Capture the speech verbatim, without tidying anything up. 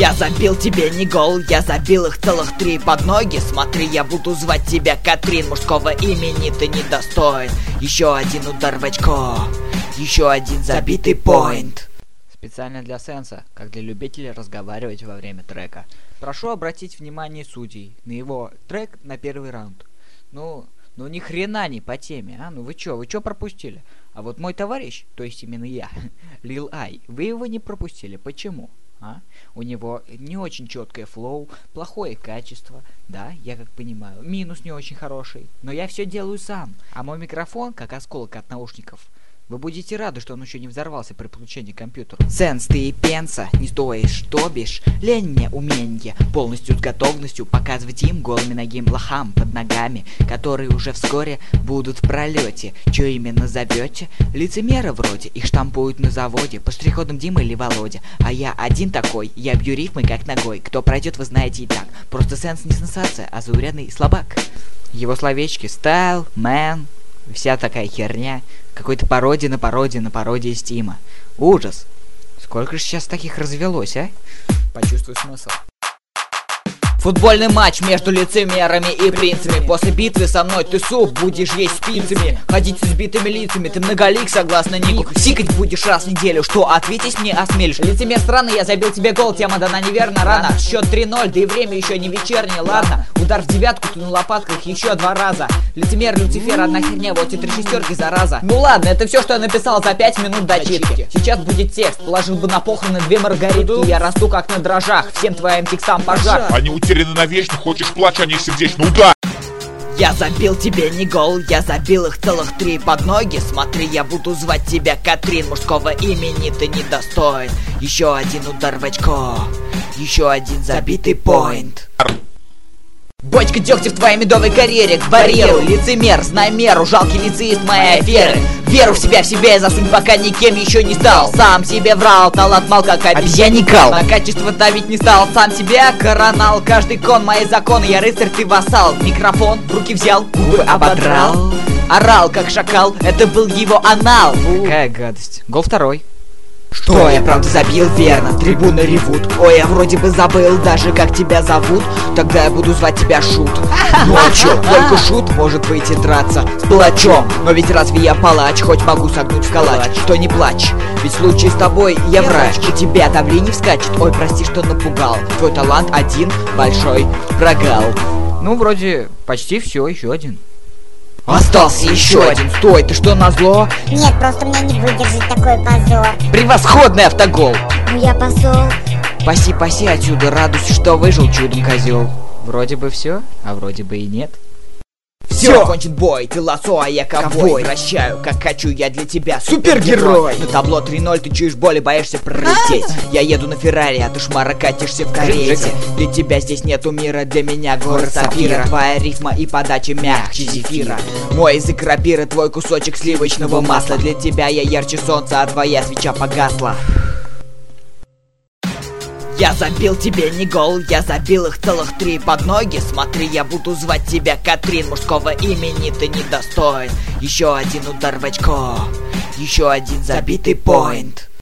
Я забил тебе не гол, я забил их целых три под ноги. Смотри, я буду звать тебя Катрин, мужского имени ты недостоин. Еще один удар в очко, еще один забитый поинт. Специально для Сенса, как для любителей разговаривать во время трека. Прошу обратить внимание судей на его трек на первый раунд. Ну, ну ни хрена не по теме, а? Ну вы чё, вы чё пропустили? А вот мой товарищ, то есть именно я, Lil Ай, вы его не пропустили. Почему? А? У него не очень четкое флоу, плохое качество, да, я как понимаю, минус не очень хороший, но я все делаю сам, а мой микрофон как осколок от наушников. Вы будете рады, что он еще не взорвался при подключении к компьютеру. Сенс, ты и пенса, не стоишь, что бишь. Лень мне умение, полностью с готовностью показывать им голыми ногим лохам под ногами, которые уже вскоре будут в пролете. Че именно зовете? Лицемера вроде, их штампуют на заводе, по штрих-кодам Дима или Володя. А я один такой, я бью рифмы как ногой. Кто пройдет, вы знаете и так. Просто Сенс не сенсация, а заурядный слабак. Его словечки стайл, мэн, вся такая херня. Какой-то пародия на пародии на пародии Стима. Ужас. Сколько же сейчас таких развелось, а? Почувствуй смысл. Футбольный матч между лицемерами и принцами. После битвы со мной ты суп будешь есть спицами, ходить с избитыми лицами, ты многолик согласно нику. Сикать будешь раз в неделю, что ответить мне осмелишь? Лицемер странный, я забил тебе гол, тема дана неверно, рано. Счет три ноль, да и время еще не вечернее, ладно. Удар в девятку, ты на лопатках еще два раза. Лицемер, Люцифер, одна херня, вот и три шестерки, зараза. Ну ладно, это все, что я написал за пять минут дочитки. Сейчас будет текст, положил бы на похороны две маргаритки. Я расту как на дрожжах, всем твоим текстам пожар. Они утеряны навечно, хочешь плачь, они сердечно, удар! Я забил тебе не гол, я забил их целых три под ноги. Смотри, я буду звать тебя Катрин, мужского имени ты недостоин. Еще один удар в очко, еще один забитый поинт. Бочка дегтя в твоей медовой карьере, к барьеру. Лицемер, знай меру, жалкий лицеист моей аферы. Веру в себя, в себя я засунь, пока никем еще не стал. Сам себе врал, талант мал, как обезьяникал. На качество давить не стал, сам себя коронал. Каждый кон, мои законы, я рыцарь, ты вассал. Микрофон в руки взял, губы ободрал. Орал, как шакал, это был его анал. Какая гадость. Гол второй. Что, я правда забил, верно, трибуны ревут. Ой, я вроде бы забыл даже как тебя зовут. Тогда я буду звать тебя Шут. Ну а чё, только Шут может выйти драться с палачом. Но ведь разве я палач, хоть могу согнуть в калач? Что не плачь, ведь в случае с тобой я врач. У тебя давление вскачет, ой, прости, что напугал. Твой талант один большой прогал. Ну, вроде почти все, еще один. Остался еще один. Стой, ты что, назло? Нет, просто мне не выдержать такой позор. Превосходный автогол. Ну я посол. Паси, паси отсюда, радуйся, что выжил чудом, козел. Вроде бы все, а вроде бы и нет. Все, кончен бой, ты лосо, а я ковбой. Прощаю, как хочу я для тебя супергерой. На табло три ноль, ты чуешь боль и боишься пролететь. Я еду на Феррари, а ты шмара катишься в карете. Для тебя здесь нету мира, для меня город сапфира. Твоя рифма и подача мягче зефира. Мой язык рапира, твой кусочек сливочного масла. Для тебя я ярче солнца, а твоя свеча погасла. Я забил тебе не гол, я забил их целых три под ноги. Смотри, я буду звать тебя Катрин, мужского имени ты недостоин. Еще один удар в очко, еще один забитый поинт.